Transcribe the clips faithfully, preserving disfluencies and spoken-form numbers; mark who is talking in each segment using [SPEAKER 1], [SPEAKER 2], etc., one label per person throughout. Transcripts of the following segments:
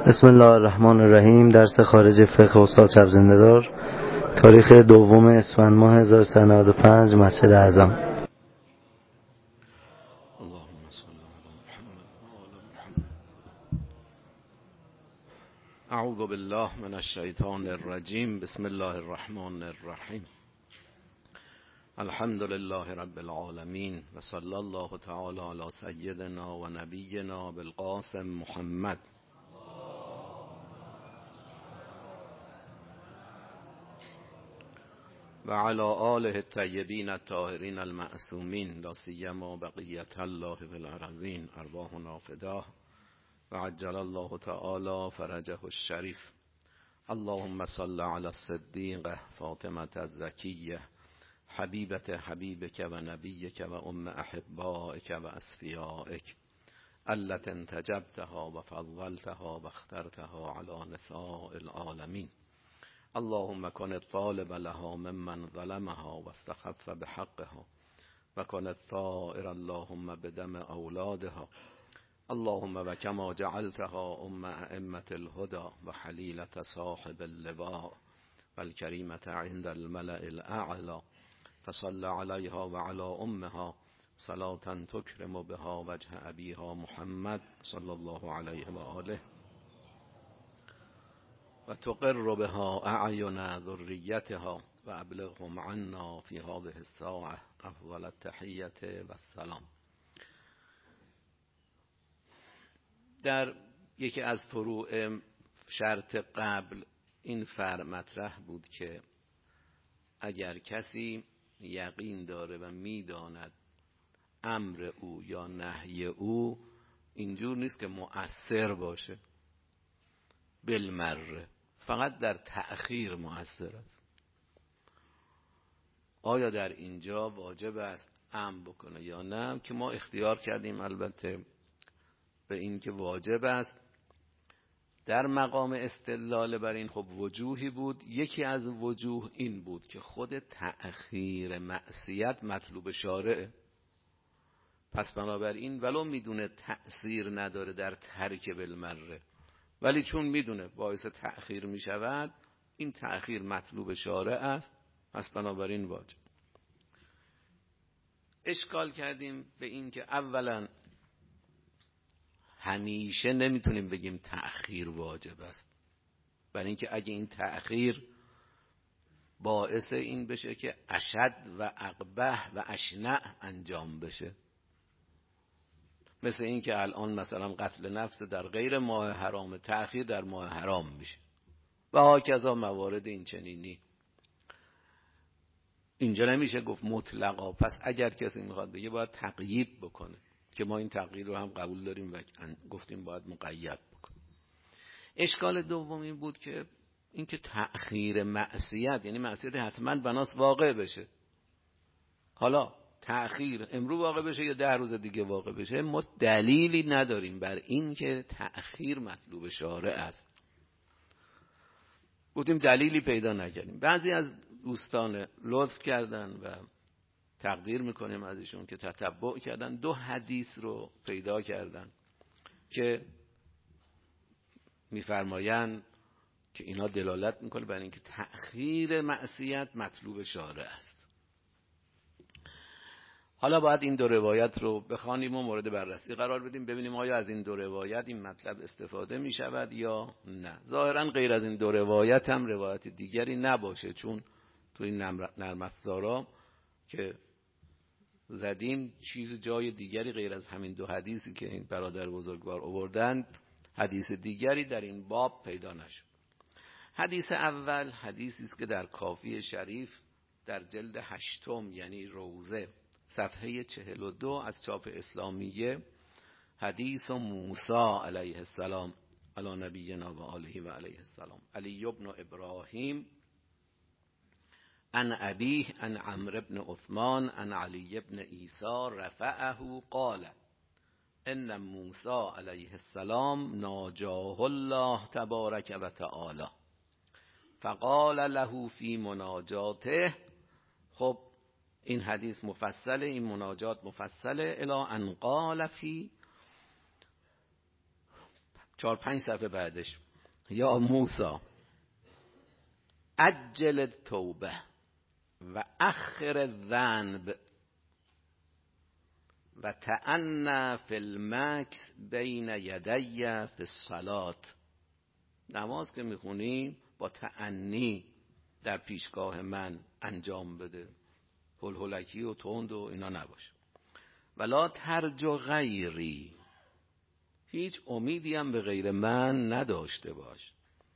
[SPEAKER 1] بسم الله الرحمن الرحیم. درس خارج فقه استاد شب زنده‌دار، تاریخ دوم اسفند ماه هزار و سیصد و نود و پنج، مسجد اعظم.
[SPEAKER 2] اللهم صل علی محمد و آل محمد. اعوذ بالله من الشیطان الرجیم. بسم الله الرحمن الرحیم. الحمد لله رب العالمین و صلی الله تعالی علی سیدنا و نبینا بالقاسم محمد و علی آله الطیبین الطاهرین المعصومین، لا سیما بقیة الله فی الارضین، ارواحنا فداه و عجل الله تعالی فرجه الشریف. اللهم صل علی الصدیقه فاطمه الزکیه حبیبت حبیبک و نبیک و ام احبائک و اصفیائک التي انتجبتها و فضلتها و اخترتها علی نساء العالمین. اللهم کن الطالب لها ممن ظلمها و استخف بحقها و کن الثائر اللهم بدم اولادها. اللهم و کما جعلتها ام ائمة الهدى و حلیلة صاحب اللواء و الکریمة عند الملأ الاعلی، فصل علیها و علی امها صلاة تکرم بها وجه ابیها محمد صلی الله علیه و آله و تقر بها اعین ذریتها و ابلغهم عنا فی هذه الساعة افضل التحیة و السلام. در یکی از فروع شرط قبل این فرع مطرح بود که اگر کسی یقین داره و میداند امر او یا نهی او اینجور نیست که مؤثر باشه بالمره، فقط در تأخیر مؤثر است. آیا در اینجا واجب است امر بکنه یا نه؟ که ما اختیار کردیم البته به این که واجب است. در مقام استدلال بر این خب وجوهی بود. یکی از وجوه این بود که خود تأخیر معصیت مطلوب شارعه، پس بنابراین ولو میدونه تأثیر نداره در ترک بالمره، ولی چون میدونه باعث تأخیر میشود، این تأخیر مطلوب شارع است، پس بنابراین واجب. اشکال کردیم به این که اولا همیشه نمیتونیم بگیم تأخیر واجب است، برای اینکه اگه این تأخیر باعث این بشه که اشد و اقبح و اشنع انجام بشه، مثل این که الان مثلا قتل نفس در غیر ماه حرام، تأخیر در ماه حرام میشه و هاکذا موارد این چنینی. اینجا نمیشه گفت مطلقا. پس اگر کسی میخواد بگه باید تقیید بکنه، که ما این تقیید رو هم قبول داریم و گفتیم باید مقید بکنه. اشکال دوم این بود که اینکه تأخیر معصیت، یعنی معصیت حتما بناس واقع بشه. حالا تأخیر امروز واقع بشه یا ده روز دیگه واقع بشه، ما دلیلی نداریم بر این که تأخیر مطلوب شارع است. گفتیم دلیلی پیدا نکردیم. بعضی از دوستان لطف کردن و تقدیر میکنیم ازشون که تتبع کردن، دو حدیث رو پیدا کردن که میفرمایند که اینا دلالت میکنه بر اینکه تأخیر معصیت مطلوب شارع است. حالا باید این دو روایت رو بخوانیم و مورد بررسی قرار بدیم، ببینیم آیا از این دو روایت این مطلب استفاده می شود یا نه. ظاهرا غیر از این دو روایت هم روایت دیگری نباشه، چون تو این نرم افزارا که زدیم چیز جای دیگری غیر از همین دو حدیثی که این برادر بزرگوار آوردند، حدیث دیگری در این باب پیدا نشد. حدیث اول حدیثی است که در کافی شریف در جلد هشتم یعنی روضه صفحه چهل و دو از چاپ اسلامیه، حدیث موسی علیه السلام علی نبینا و آله و علیه السلام، علی ابن ابراهیم عن ابیه عن عمرو بن عثمان عن علی بن عیسی رفعه قال ان موسی علیه السلام ناجاه الله تبارک و تعالی فقال له فی مناجاته. خب این حدیث مفصله، این مناجات مفصله، الی ان قال فی چهار پنج صفحه بعدش یا موسی عجل توبه و اخر الذنب و تأنی فی المکث بین یدی فی الصلاة. نماز که میخونی با تأنی در پیشگاه من انجام بده، هل هلکی و تند و اینا نباشه. ولا ترجو غیری، هیچ امیدی هم به غیر من نداشته باش.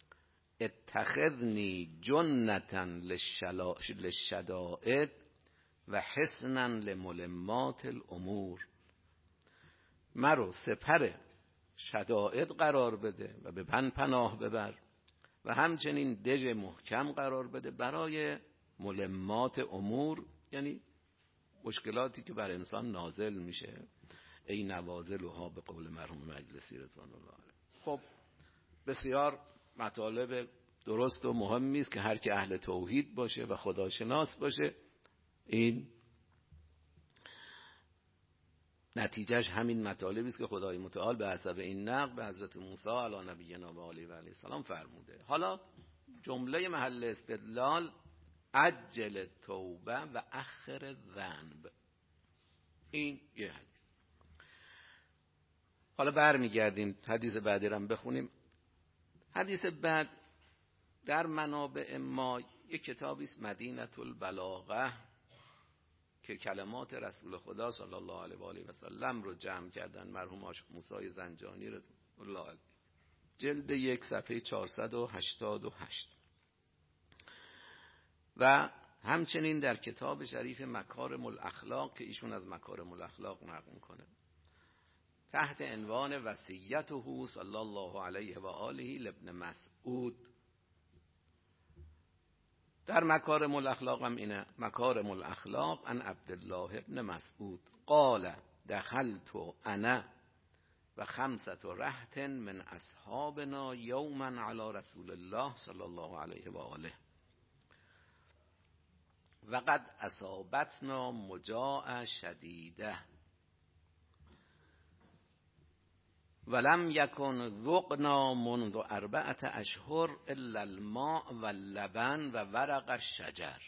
[SPEAKER 2] اتخذنی جنتا للشدائد و حصنا لملمات الامور، مرو سپر شدائد قرار بده و به من پناه ببر و همچنین دژ محکم قرار بده برای ملمات امور، یعنی مشکلاتی که بر انسان نازل میشه. ای نوازلها به قول مرحوم مجلسی رضوان الله علیه. خب بسیار مطالب درست و مهمی است که هر که اهل توحید باشه و خداشناس باشه این نتیجهش همین مطالبی است که خدای متعال به حسب این نقل به حضرت موسی علی نبینا و آله و علیه السلام فرموده. حالا جمله محل استدلال عجل توبه و اخر ذنب، این یه حدیث. حالا برمیگردیم حدیث بعدی رو بخونیم. حدیث بعد در منابع ما یک کتابی است مدینة البلاغه که کلمات رسول خدا صلی الله علیه و آله و سلم رو جمع کردن مرحوم عاشق موسی زنجانی رضی الله عنه، جلد یک صفحه چهارصد و هشتاد و هشت. و همچنین در کتاب شریف مکارم الاخلاق که ایشون از مکارم الاخلاق نقل میکنه تحت عنوان وصیته صلی الله علیه و آله لابن مسعود. در مکارم الاخلاق هم اینه، مکارم الاخلاق عن عبدالله ابن مسعود قال دخلت انا و خمسة رهط من اصحابنا یوما علی رسول الله صلی الله علیه و آله و قد اصابتنا مجاعة شدیده ولم یکن ذقنا منذ اربعة اشهر الا الماء و اللبن و ورق الشجر.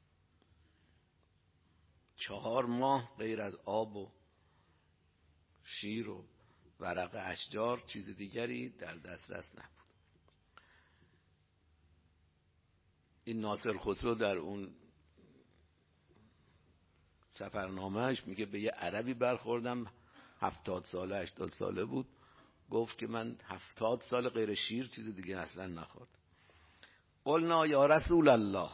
[SPEAKER 2] چهار ماه غیر از آب و شیر و ورق اشجار چیز دیگری در دسترس نبود. این ناصر خسرو در اون سفرنامهش میگه به یه عربی برخوردم هفتاد ساله هشتاد ساله بود، گفت که من هفتاد سال غیر شیر چیز دیگه اصلا نخورد. قلنا یا رسول الله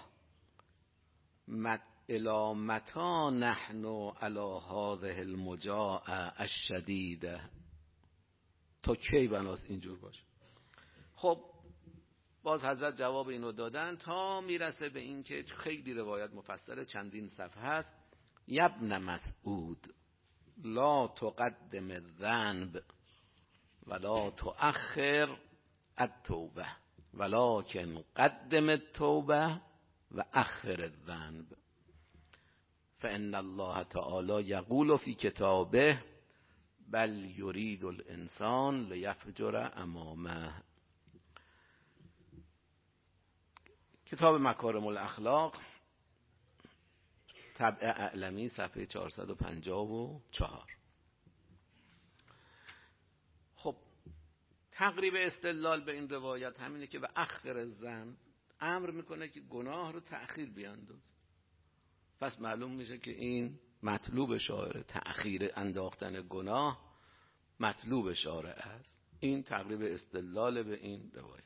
[SPEAKER 2] الی متی نحن علی هذه المجاعة الشدیده، تا کی بناس اینجور باشه؟ خب باز حضرت جواب اینو دادن تا میرسه به این که خیلی روایت مفصل چندین صفحه هست. یبن مسعود لا تقدم الذنب ولا تؤخر التوبه ولكن قدم التوبه و اخر الذنب فان الله تعالی یقول فی کتابه بل یرید الانسان لیفجر امامه. کتاب مکارم الاخلاق طبع اعلمی صفحه چهارصد و پنجاه و چهار. خب تقریب استدلال به این روایت همینه که به اخر الذنب امر میکنه که گناه رو تأخیر بیانداز. پس معلوم میشه که این مطلوب شارع، تأخیر انداختن گناه مطلوب شارع است. این تقریب استدلال به این روایت.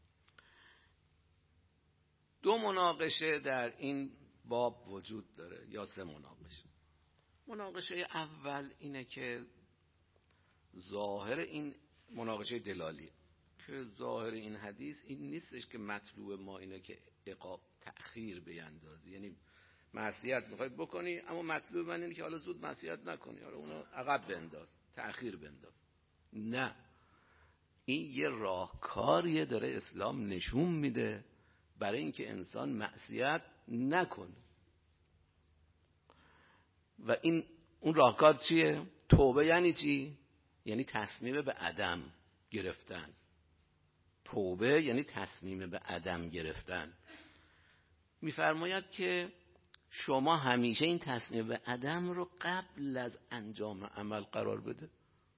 [SPEAKER 2] دو مناقشه در این باب وجود داره یا سه مناقشه. مناقشه اول اینه که ظاهر این مناقشه دلالیه که ظاهر این حدیث این نیستش که مطلوب ما اینه که عقاب تأخیر بیندازی، یعنی معصیت میخوای بکنی اما مطلوب من اینه که حالا زود معصیت نکنی، حالا اونو عقب بنداز، تأخیر بنداز. نه، این یه راهکاریه داره اسلام نشون میده برای اینکه انسان معصیت نکنه. و این اون راهکار چیه؟ توبه یعنی چی؟ یعنی تصمیم به عدم. گرفتن. توبه یعنی تصمیم به عدم گرفتن. میفرماید که شما همیشه این تصمیم به عدم رو قبل از انجام عمل قرار بده،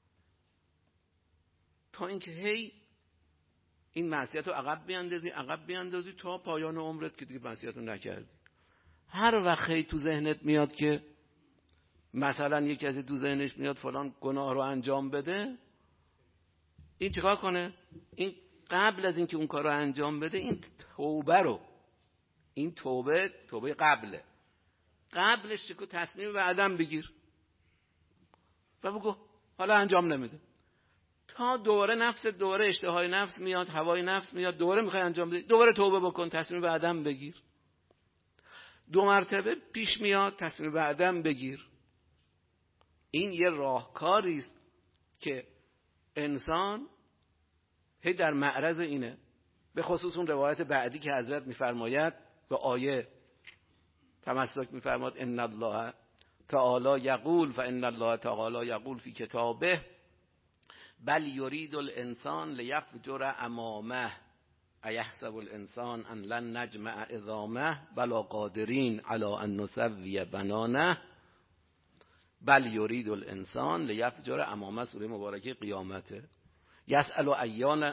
[SPEAKER 2] تا اینکه هی این معصیت رو عقب بیاندازی عقب بیاندازی تا پایان عمرت که دیگه معصیت رو نکردی. هر وقت هی تو ذهنت میاد که مثلا یک کسی تو ذهنش میاد فلان گناه رو انجام بده، این چیکار کنه؟ این قبل از اینکه اون کار رو انجام بده این توبه رو، این توبه توبه قبله، قبلش که تصمیم به عدم بگیر و بگو حالا انجام نمیده، تا دوره نفس دوره اشتهای نفس میاد، هوای نفس میاد، دوره میخوای انجام بدی، دوره توبه بکن، تصمیم به عدم بگیر. دو مرتبه پیش میاد، تصمیم به عدم بگیر. این یه راهکاری است که انسان هی در معرض اینه، به خصوص اون روایت بعدی که حضرت میفرماید به آیه تمسک میفرماد ان الله تعالی یقول فان الله تعالی یقول فی کتابه بل یرید الانسان لیفجر امامه ایحسب الانسان ان لن نجمع عظامه بلا قادرین علی ان نسوی بنانه بل یرید الانسان لیفجر امامه. سوره مبارکه قیامته. یسأل ایان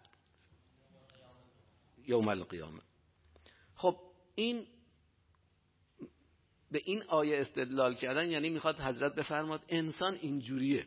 [SPEAKER 2] یوم القیامه. خب این به این آیه استدلال کردن یعنی میخواد حضرت بفرماد انسان اینجوریه.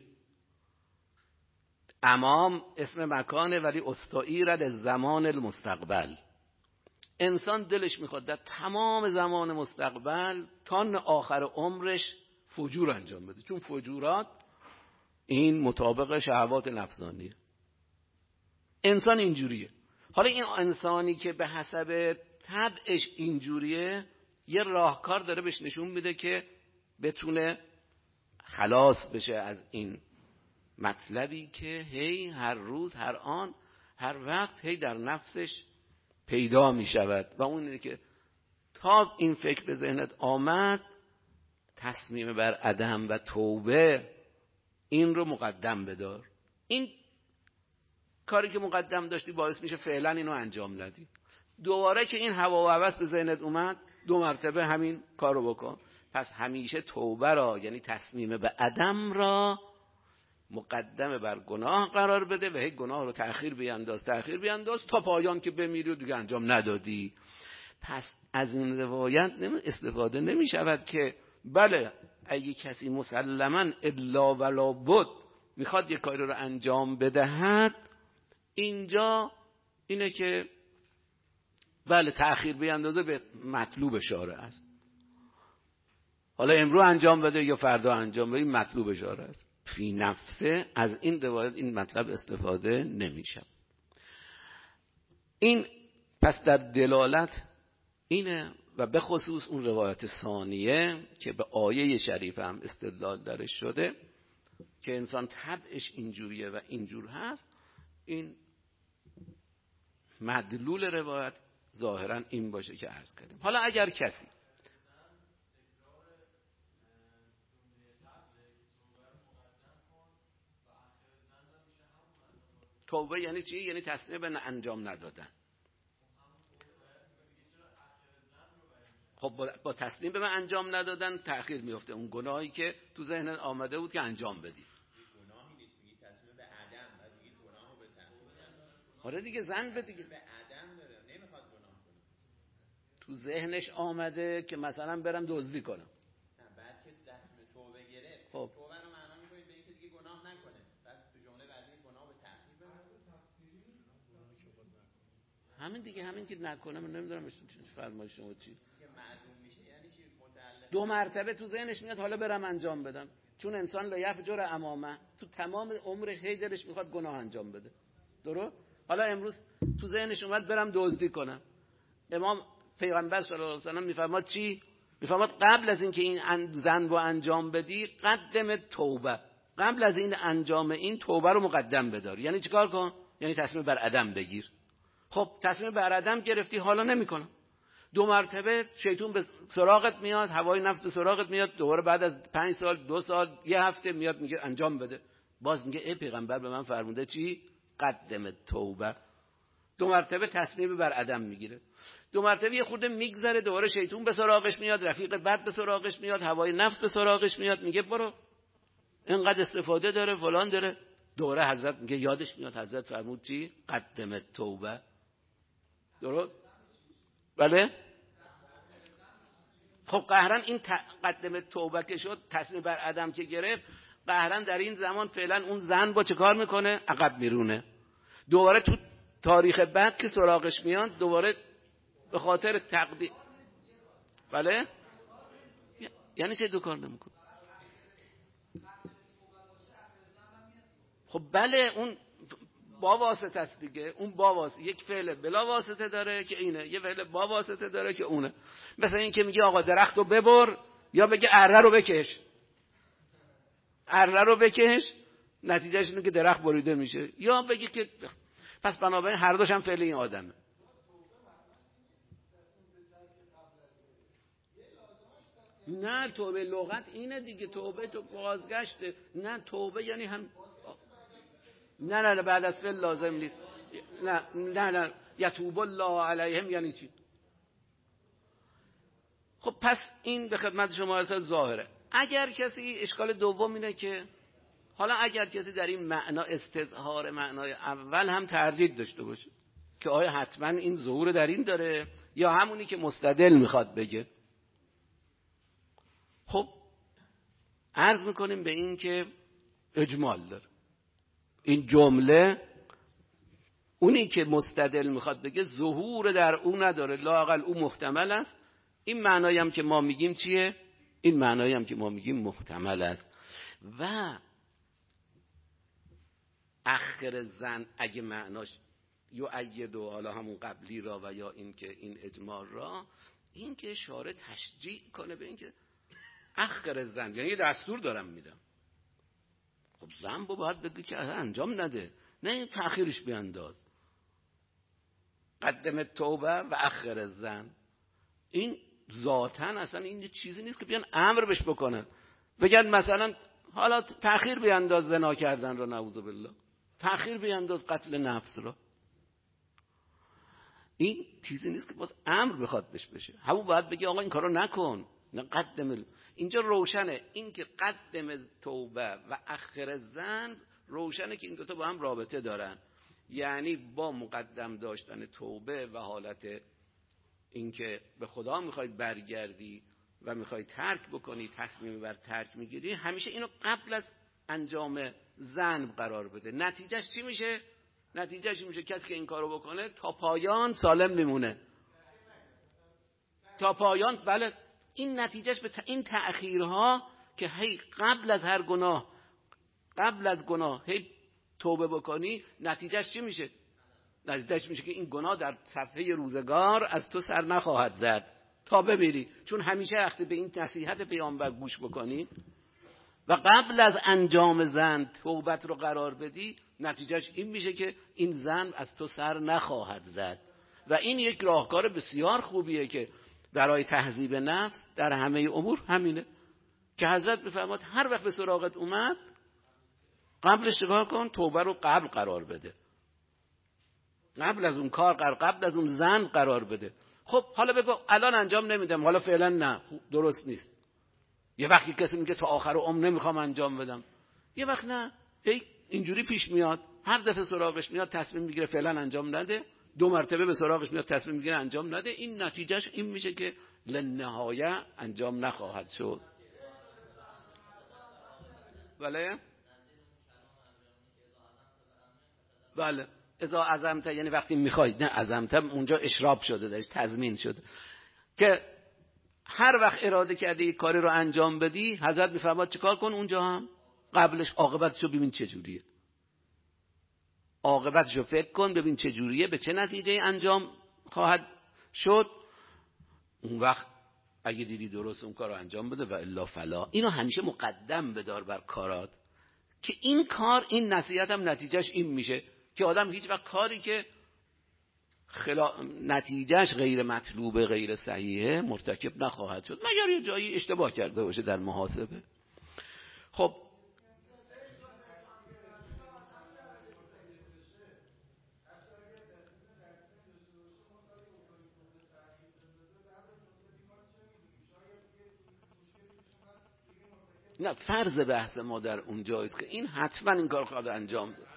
[SPEAKER 2] امام اسم مکانه ولی استعیر للزمان المستقبل. انسان دلش میخواد در تمام زمان مستقبل تا آخر عمرش فجور انجام بده، چون فجورات این مطابق شهوات نفسانیه. انسان اینجوریه. حالا این انسانی که به حسب طبعش اینجوریه یه راهکار داره بهش نشون میده که بتونه خلاص بشه از این مطلبی که هی هر روز هر آن هر وقت هی در نفسش پیدا میشود و اون اینه که تا این فکر به ذهنت آمد تصمیم بر عدم و توبه این رو مقدم بدار. این کاری که مقدم داشتی باعث میشه فعلا اینو انجام ندی. دوباره که این هوا و هوس به ذهنت اومد دو مرتبه همین کارو بکن. پس همیشه توبه را یعنی تصمیم به عدم را مقدم بر گناه قرار بده و هی گناه رو تأخیر بیانداز تأخیر بیانداز تا پایان که بمیری و دیگه انجام ندادی. پس از این روایت استفاده نمی شود که بله اگه کسی مسلماً الا ولا بد میخواد یک کاری رو انجام بدهد، اینجا اینه که بله تأخیر بیاندازه به مطلوب شارع است. حالا امروز انجام بده یا فردا انجام بده این مطلوب شارع است. فی نفسه از این روایت این مطلب استفاده نمیشه. این پس در دلالت اینه و به خصوص اون روایت ثانیه که به آیه شریف هم استدلال درش شده که انسان طبعش اینجوریه و اینجور هست. این مدلول روایت ظاهرا این باشه که عرض کردیم. حالا اگر کسی توبه یعنی چی؟ یعنی تصمیم به انجام ندادن. خب با تصمیم به انجام ندادن تأخیر میفته اون گناهی که تو ذهن آمده بود که انجام بدی.
[SPEAKER 3] گناهی نیست، میگی تصمیم به عدم، بعد میگی گناهو به تأخیر.
[SPEAKER 2] آره دیگه زن به دیگه
[SPEAKER 3] به عدم داره، نمیخواد گناه کنه.
[SPEAKER 2] تو ذهنش آمده که مثلا برم دزدی کنم.
[SPEAKER 3] نه بعد که تصمیم توبه گرفت،
[SPEAKER 2] خب
[SPEAKER 3] توبه رو معنا می‌کنید به اینکه دیگه گناه نکنه. بعد تو جمله بعدی گناه به تأخیر بره.
[SPEAKER 2] همین دیگه همین که نکنه من نمیدونم فرمایش شما چی.
[SPEAKER 3] که معدوم میشه یعنی چی؟ متعلق
[SPEAKER 2] دو مرتبه تو ذهنش میاد حالا برم انجام بدم، چون انسان لیفجر امامه تو تمام عمرش هی دلش میخواد گناه انجام بده. درست؟ حالا امروز تو ذهنش اومد برم دزدی کنم. امام پیغمبر صلی الله علیه و سلم میفرماد چی؟ میفرماد قبل از اینکه این ذنب رو انجام بدی قدم توبه، قبل از این انجام این توبه رو مقدم بدار. یعنی چیکار کن؟ یعنی تصمیم بر عدم بگیر. خب تصمیم بر عدم گرفتی حالا نمیکنم. دو مرتبه شیطون به سراغت میاد، هوای نفس به سراغت میاد، دوباره بعد از پنج سال دو سال یه هفته میاد میگه انجام بده. باز میگه ای پیغمبر به من فرموده چی؟ قدم توبه. دو مرتبه تصمیم بر عدم میگیره، دو مرتبه یه خورده میگذره، دوباره شیطون به سراغش میاد، رفیق بد به سراغش میاد، هوای نفس به سراغش میاد، میگه برو اینقدر استفاده داره فلان داره. دوباره حضرت میگه یادش میاد حضرت فرمود چی؟ قدم توبه. درست؟ بله؟ خب قهرن این قدم توبه که شد، تصمیم بر عدم که گرفت، قهرن در این زمان فعلا اون زن با چه کار میکنه؟ عقب میرونه. دوباره تو تاریخ بعد که سراغش میاد، دوباره به خاطر تقدیر. بله؟ یعنی چه دو کار نمیکنه؟ خب بله اون با واسطه است دیگه، اون با واسطه، یک فعل بلا واسطه داره که اینه، یه فعل با واسطه داره که اونه. مثلا این که میگه آقا درختو ببر، یا بگه اره رو بکش. اره رو بکش نتیجهش اینه که درخت بریده میشه، یا بگه که پس بنابراین هر دوش هم فعل این آدمه. نه توبه لغت اینه دیگه، توبه تو بازگشته. نه توبه یعنی هم نه نه, نه بعد از فعل لازم نیست. نه نه نه یتوب الله علیهم یعنی چی؟ خب پس این به خدمت شما اصلا ظاهره. اگر کسی اشکال دوم اینه که حالا اگر کسی در این معنا استظهار معنای اول هم تردید داشته باشه که آیا حتما این ظهور در این داره یا همونی که مستدل میخواد بگه، خب عرض میکنیم به این که اجمال داره این جمله. اونی که مستدل میخواد بگه ظهور در اون نداره، لااقل اون محتمل است. این معنایی هم که ما میگیم چیه؟ این معنایی هم که ما میگیم محتمل است. و اخر زن اگه معناش یا اید و حالا همون قبلی را و یا این که این اجمال را، این که اشاره تشجیع کنه به این که اخر زن یعنی یه دستور دارم میدم. خب زن با باید بگه که انجام نده، نه تأخیرش بیانداز. قدم توبه و اخر زن، این ذاتاً اصلا این چیزی نیست که بیان امر بش بکنن، بگن مثلا حالا تأخیر بیانداز زنا کردن رو، نعوذ بالله، تأخیر بیانداز قتل نفس رو. این چیزی نیست که باز امر بخواد بش بشه. همون باید بگه آقا این کارو نکن، نه قدم. اینجا روشنه این که قدم توبه و اخر زن، روشنه که این دوتا با هم رابطه دارن. یعنی با مقدم داشتن توبه و حالت این که به خدا میخواید برگردی و میخواید ترک بکنی، تصمیم بر ترک میگیری، همیشه اینو قبل از انجام زن قرار بده. نتیجهش چی میشه؟ نتیجهش میشه کسی که این کارو بکنه تا پایان سالم میمونه، تا پایان. بله این نتیجهش به این تأخیرها که هی قبل از هر گناه، قبل از گناه هی توبه بکنی، نتیجهش چی میشه؟ نتیجهش میشه که این گناه در صفحه روزگار از تو سر نخواهد زد تا بمیری. چون همیشه وقتی به این نصیحت پیامبر گوش بکنی و قبل از انجام زن توبت رو قرار بدی، نتیجهش این میشه که این زن از تو سر نخواهد زد. و این یک راهکار بسیار خوبیه که برای تهذیب نفس در همه امور همینه که حضرت بفرماد هر وقت به سراغت اومد قبلش چیکار کن؟ توبه رو قبل قرار بده، قبل از اون کار قرار، قبل از اون زن قرار بده. خب حالا بگو الان انجام نمیدم، حالا فعلا نه، درست نیست. یه وقتی کسی میگه تا آخر عمر نمیخوام انجام بدم، یه وقت نه، هی اینجوری پیش میاد، هر دفعه سراغش میاد تصمیم میگیره فعلا انجام نده، دو مرتبه به سراغش میاد تصمیم میگیره انجام نده. این نتیجهش این میشه که لنهایه انجام نخواهد شد. بله بله اذا عزمت یعنی وقتی میخواید، نه عزمت اونجا اشراب شده، درش تضمین شده که هر وقت اراده کردی یک کاری رو انجام بدی، حضرت میفرماد چیکار کن اونجا هم قبلش عاقبتشو ببین چه جوریه، عاقبتشو فکر کن ببین چه جوریه، به چه نتیجه انجام خواهد شد. اون وقت اگه دیدی درست اون کار رو انجام بده و الا فلا. اینو همیشه مقدم بدار بر کارات که این کار، این نصیحت هم نتیجهش این میشه که آدم هیچ وقت کاری که خلا... نتیجهش غیر مطلوبه، غیر صحیحه، مرتکب نخواهد شد مگر یه جایی اشتباه کرده باشه در محاسبه. خب نه فرض بحث ما در اونجاست که این حتما این کار خواهد انجام داد.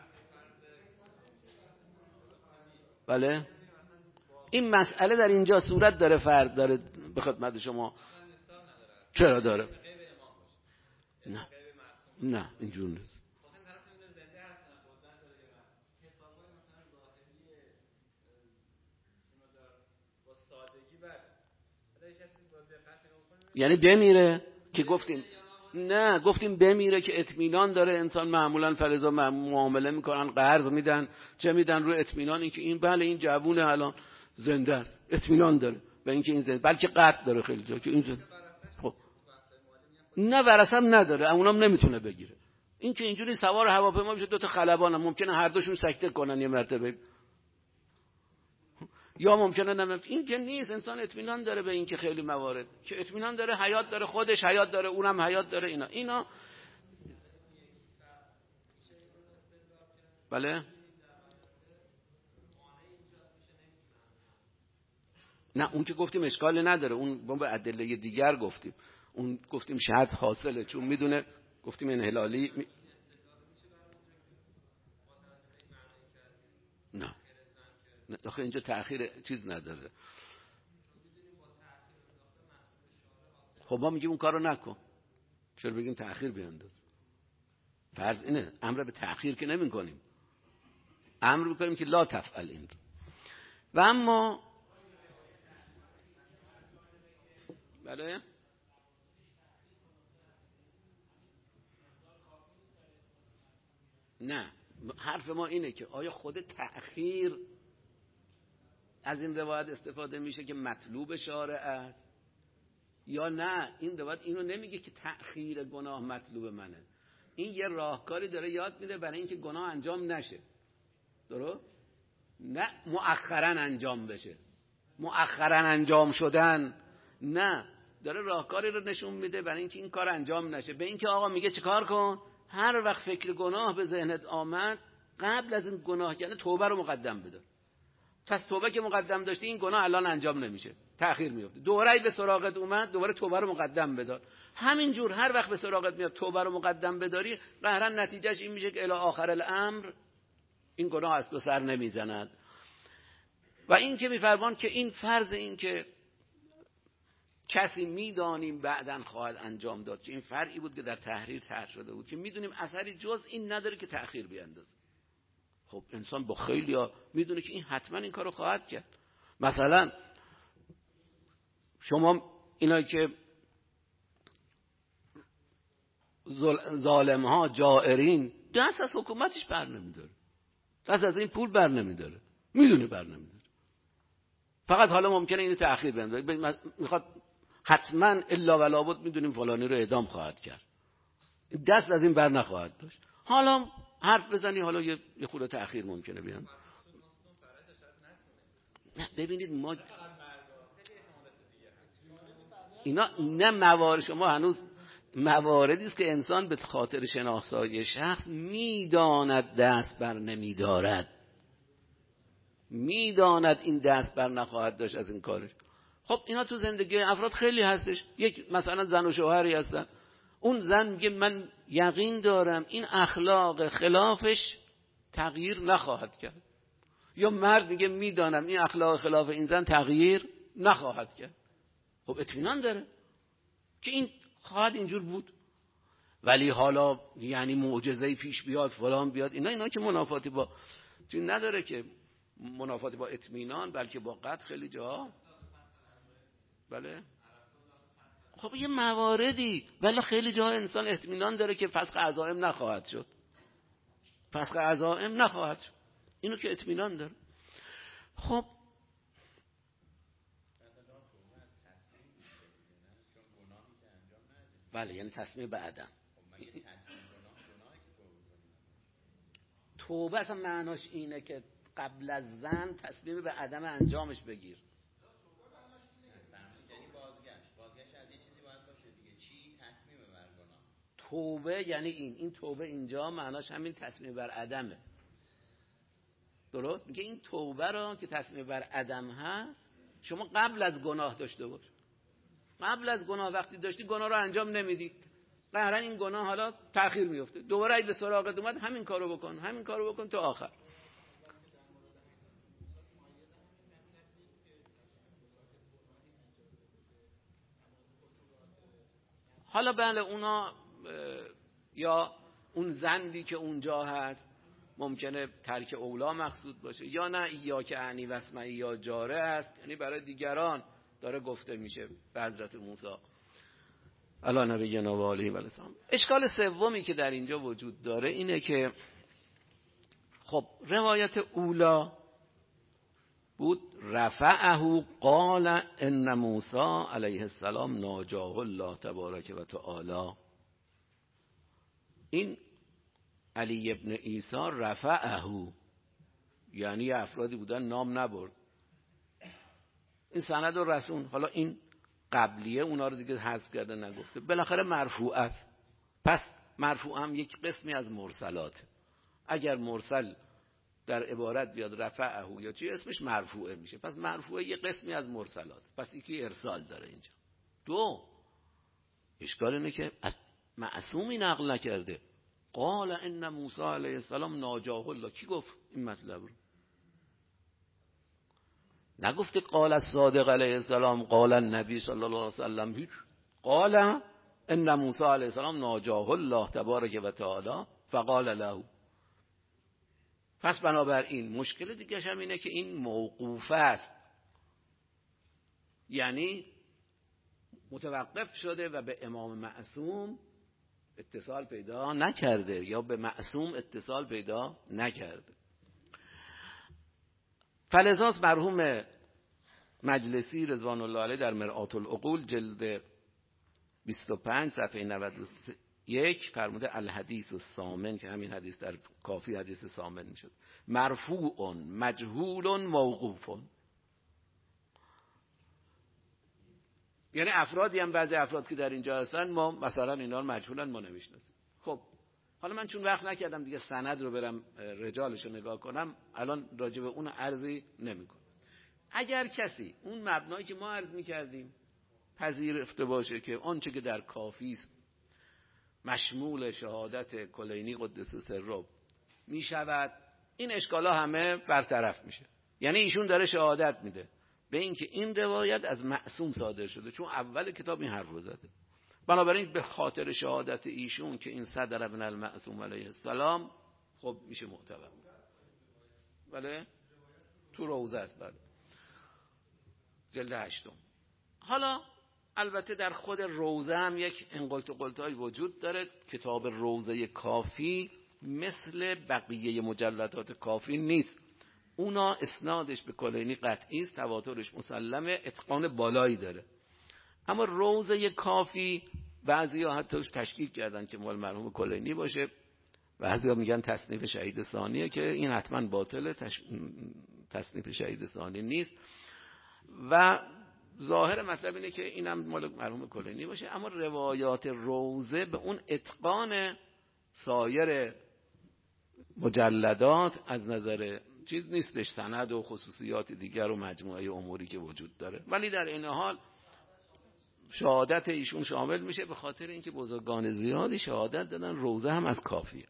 [SPEAKER 2] بله این مسئله در اینجا صورت داره، فرد داره به خدمت شما. چرا داره؟ نه نه اینجور نیست. یعنی بمیره که گفتیم نه، گفتیم بمیره که اطمینان داره انسان. معمولا فلزا معامله میکنن، قرض میدن، چه میدن رو اطمینانی که این بله این جوونه الان زنده است، اطمینان داره به اینکه این زنده، بلکه قطع داره خیلی جا که این زنده. خب نه ورثه هم نداره، اونام نمیتونه بگیره. این که اینجوری سوار هواپیما میشه، دو تا خلبان هم ممکنه هر دوشون سکته کنن یه مرتبه، یا ممکنه نمیم. این که نیست. انسان اطمینان داره به این که خیلی موارد که اطمینان داره، حیات داره، خودش حیات داره، اونم حیات داره. اینا اینا بله نه اون که گفتیم اشکال نداره، اون با به ادله دیگر گفتیم، اون گفتیم شرط حاصله چون میدونه، گفتیم انحلالی می... نه نه آخه اینجا تأخیر چیز نداره. خب ما میگیم اون کارو نکن، چرا بگیم تأخیر بیانداز؟ فرض اینه امر به تأخیر که نمی کنیم، امر میکنیم که لا تفعل این. و اما بله نه، حرف ما اینه که آیا خود تأخیر از این روایت استفاده میشه که مطلوب شارع است یا نه؟ این روایت اینو نمیگه که تأخیر گناه مطلوب منه، این یه راهکاری داره یاد میده برای اینکه گناه انجام نشه. درست؟ نه مؤخراً انجام بشه، مؤخراً انجام شدن نه، داره راهکاری رو نشون میده برای اینکه این کار انجام نشه. به اینکه آقا میگه چیکار کن؟ هر وقت فکر گناه به ذهنت آمد قبل از این گناه یعنی توبه رو مقدم بدار. پس توبه که مقدم داشتی این گناه الان انجام نمیشه، تأخیر میفته. دوباره به سراغت اومد دوباره توبه رو مقدم بدار. همینجور هر وقت به سراغت میاد توبه رو مقدم بداری، قهرا نتیجهش این میشه که الی آخر الامر این گناه از تو سر نمیزند. و این که میفرمان که این فرض این که کسی میدانیم بعداً خواهد انجام داد، که این فرعی بود که در تحریر طرح شده بود که میدونیم اثری جز این نداره که تأخیر بیاندازه. خب انسان با خیلی ها میدونه که این حتما این کارو خواهد کرد. مثلا شما اینا که ظالم ها جائرین دست از حکومتش بر نمیداره، دست از این پول بر نمیداره، میدونه بر نمیداره، فقط حالا ممکنه اینو تأخیر بیاندازه، میخواد حتما الا ولا بد میدونیم فلانی رو اعدام خواهد کرد، دست از این بر نخواهد داشت. حالا حرف بزنی حالا یه خورده تأخیر ممکنه بیان. نه ببینید ما اینا نه موارد، شما هنوز مواردی است که انسان به خاطر شناسایی شخص میداند دست بر نمیدارد، میداند این دست بر نخواهد داشت از این کارش. خب اینا تو زندگی افراد خیلی هستش. یک مثلا زن و شوهری هستن، اون زن میگه من یقین دارم این اخلاق خلافش تغییر نخواهد کرد، یا مرد میگه میدانم این اخلاق خلاف این زن تغییر نخواهد کرد. خب اطمینان داره که این خواهد اینجور بود، ولی حالا یعنی معجزه‌ای پیش بیاد فلان بیاد، اینا اینا که منافاتی با چون نداره، که منافاتی با اطمینان بلکه با قطع خیلی جا. بله خب یه مواردی، ولی خیلی جا انسان اطمینان داره که فسخ عزائم نخواهد شد، فسخ عزائم نخواهد شد، اینو که اطمینان داره. خب بله یعنی تصمیم به عدم. توبه اصلا معناش اینه که قبل از زن تصمیم به عدم انجامش بگیر. توبه یعنی این این توبه اینجا معناش همین تصمیم بر عدمه. درست میگه این توبه را که تصمیم بر عدم هست شما قبل از گناه داشته باش. قبل از گناه وقتی داشتی گناه رو انجام نمیدی، قهرا این گناه حالا تأخیر میفته، دوباره اگه به سراغت اومد همین کارو بکن، همین کارو بکن تا آخر. حالا بله اونا یا اون زندی که اونجا هست ممکنه ترک اولا مقصود باشه، یا نه یا که اعنی واسمعی یا جاره است، یعنی برای دیگران داره گفته میشه به حضرت موسی علی نبینا و آله و السلام. اشکال سومی که در اینجا وجود داره اینه که خب روایت اولا بود رفعه قال ان موسی علیه السلام ناجاه الله تبارک و تعالی. این علی ابن عیسی رفعه یعنی افرادی بودن نام نبرد، این سند و رسول. حالا این قبلیه اونا رو دیگه حذف کرده نگفته، بالاخره مرفوع است. پس مرفوع هم یک قسمی از مرسلات. اگر مرسل در عبارت بیاد رفعه یا چی اسمش مرفوعه میشه، پس مرفوعه یک قسمی از مرسلات، پس یکی ارسال داره اینجا. دو اشکال اینه که از معصومی نقل نکرده. قال ان موسی علیه السلام ناجاه الله، کی گفت این مطلب رو؟ نگفته قال الصادق علیه السلام قال النبی صلی الله علیه وسلم، هیچ. قال ان موسی علیه السلام ناجاه الله تبارک و تعالی فقال له. پس بنابراین مشکل دیگه هم اینه که این موقوف است، یعنی متوقف شده و به امام معصوم اتصال پیدا نکرده یا به معصوم اتصال پیدا نکرده. فلذاست مرحوم مجلسی رضوان الله علیه در مرآت العقول جلد بیست و پنج صفحه نود و یک فرموده الحدیث الثامن، که همین حدیث در کافی حدیث ثامن میشد، مرفوع مجهول موقوف. یعنی افرادی هم بعضی افراد که در اینجا هستن ما مثلا اینا رو مجهولن ما نمیشناسیم. خب حالا من چون وقت نکردم دیگه سند رو برم رجالش رو نگاه کنم، الان راجع به اون عرضی نمیکنم. اگر کسی اون مبنایی که ما عرض میکردیم پذیرفته باشه که آنچه که در کافی است مشمول شهادت کلینی قدس سره می شود، این اشکالا همه برطرف میشه. یعنی ایشون داره شهادت میده به اینکه این روایت از معصوم صادر شده، چون اول کتاب این حرف رو زده. بنابراین به خاطر شهادت ایشون که این صدر ابن المعصوم علیه السلام خب میشه معتبر. بله تو روزه است، بله جلد هشتم. حالا البته در خود روزه هم یک انقلت و قلتای وجود داره. کتاب روزه کافی مثل بقیه مجلدات کافی نیست، اونا اسنادش به کلینی قطعی است، تواترش مسلمه، اتقان بالایی داره. اما روزه کافی بعضیا حتی تشکیک کردن که مال مرحوم کلینی باشه، بعضیا میگن تصنیف شهید ثانیه که این حتما باطله، تش... تصنیف شهید ثانی نیست و ظاهر مطلب اینه که اینم مال مرحوم کلینی باشه. اما روایات روزه به اون اتقان سایر مجلدات از نظر چیز نیستش، سند و خصوصیات دیگر و مجموعه اموری که وجود داره، ولی در این حال شهادت ایشون شامل میشه به خاطر اینکه بزرگان زیادی شهادت دادن روزه هم از کافیه،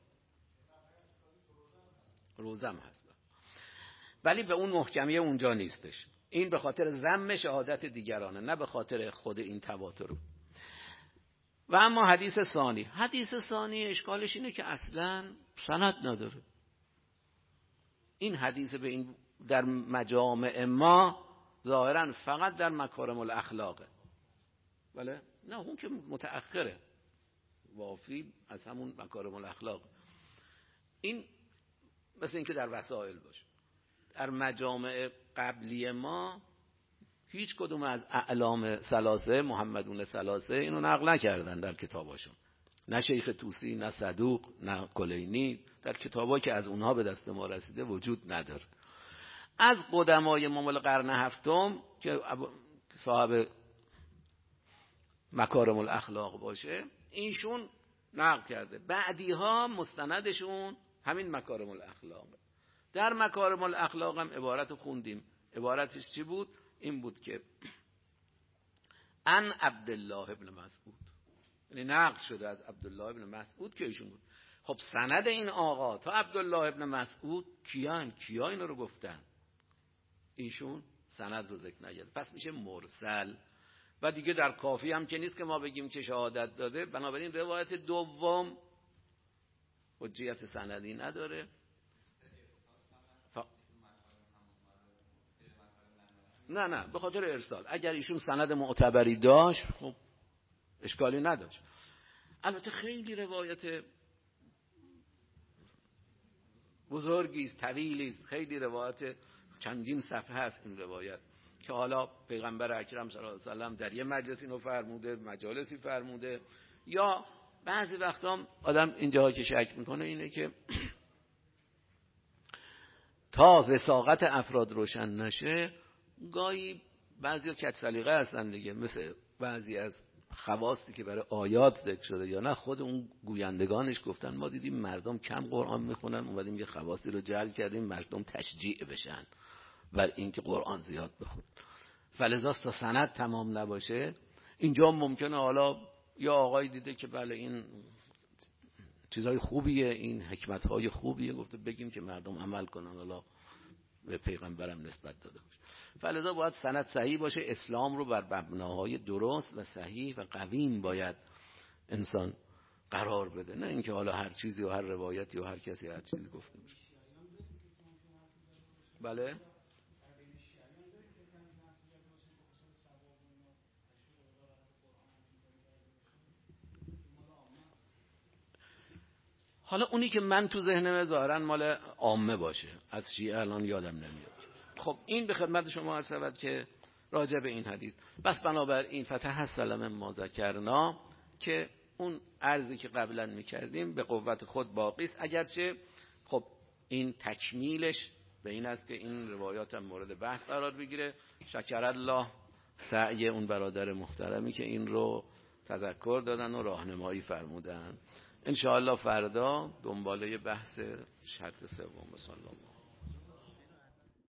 [SPEAKER 2] روزه هم هست، ولی به اون محکمیه اونجا نیستش. این به خاطر ذم شهادت دیگرانه، نه به خاطر خود این تواتر. و اما حدیث ثانی، حدیث ثانی اشکالش اینه که اصلا سند نداره. این حدیث به این در مجامع ما ظاهرا فقط در مکارم الاخلاقه، بله نه اون که متأخره، وافی از همون مکارم الاخلاق. این مثل این که در وسائل باشه. در مجامع قبلی ما هیچ کدوم از اعلام ثلاثه محمدون ثلاثه اینو نقل نکردن در کتاباشون، نه شیخ طوسی، نه صدوق، نه کلینی، در کتابا که از اونها به دست ما رسیده وجود نداره. از قدمای ما مال قرن هفتم که صاحب مکارم الاخلاق باشه اینشون نقل کرده، بعدی ها مستندشون همین مکارم الاخلاق. در مکارم الاخلاق هم عبارت خوندیم، عبارتش چی بود؟ این بود که ان عبدالله ابن مسعود، یعنی نقل شده از عبدالله ابن مسعود که ایشون بود. خب سند این آقا تا عبدالله ابن مسعود کیان کیا اینو رو گفتن؟ ایشون سند رو ذکر نکرد، پس میشه مرسل. و دیگه در کافی هم که نیست که ما بگیم که شهادت داده. بنابراین روایت دوم حجیت سندی نداره. ف... نه نه به خاطر ارسال. اگر ایشون سند معتبری داشت خب اشکالی نداشت. البته خیلی روایت بزرگی است، طویلی است، خیلی روایت چندین صفحه هست این روایت که حالا پیغمبر اکرم صلی الله علیه و سلم در یه مجلسی اینو فرموده، مجالسی فرموده، یا بعضی وقتا آدم اینجاها که شک میکنه اینه که تا وثاقت افراد روشن نشه گاهی بعضیا کج سلیقه هستن دیگه، مثل بعضی از خواستی که برای آیات ذکر شده یا نه خود اون گویندگانش گفتن ما دیدیم مردم کم قرآن میخونن، اومدیم یه خواستی رو جلب کردیم مردم تشجیع بشن بر اینکه قرآن زیاد بخونن. فلذا تا سند تمام نباشه اینجا ممکنه حالا یا آقای دیده که بله این چیزهای خوبیه، این حکمتهای خوبیه، گفته بگیم که مردم عمل کنن، حالا به پیغمبرم نسبت داده باشه. فلذا باید سند صحیح باشه. اسلام رو بر مبناهای درست و صحیح و قویم باید انسان قرار بده، نه اینکه حالا هر چیزی و هر روایتی و هر کسی هر چیزی گفته باشه. بله حالا اونی که من تو ذهنم ظاهرا مال عامه باشه، از شیعه الان یادم نمیاد. خب این به خدمت شما عرض شود که راجع به این حدیث بس. بنابراین فتح السلام ما ذکرنا که اون عرضی که قبلا میکردیم به قوت خود باقی است، اگرچه خب این تکمیلش به این است که این روایات هم مورد بحث قرار بگیره. شکر الله سعی اون برادر محترمی که این رو تذکر دادن و راهنمایی فرمودن. ان شاء الله فردا دنباله بحث شرط سوم. صلی الله